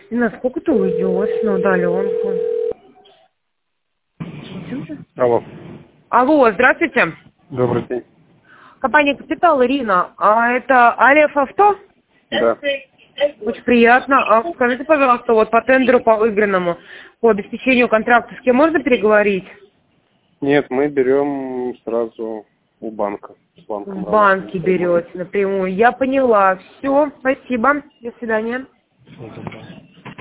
Насколько ты уйдешь на удаленку? Алло. Алло, здравствуйте. Добрый день. Компания «Капитал», Ирина. А это Алеф Авто? Да. Очень приятно. А скажите, пожалуйста, вот по тендеру, по выигранному, по обеспечению контракта, с кем можно переговорить? Нет, мы берем сразу у банка. С банком В банке работаем. берете напрямую. Я поняла. Все, спасибо. До свидания. Всего доброго.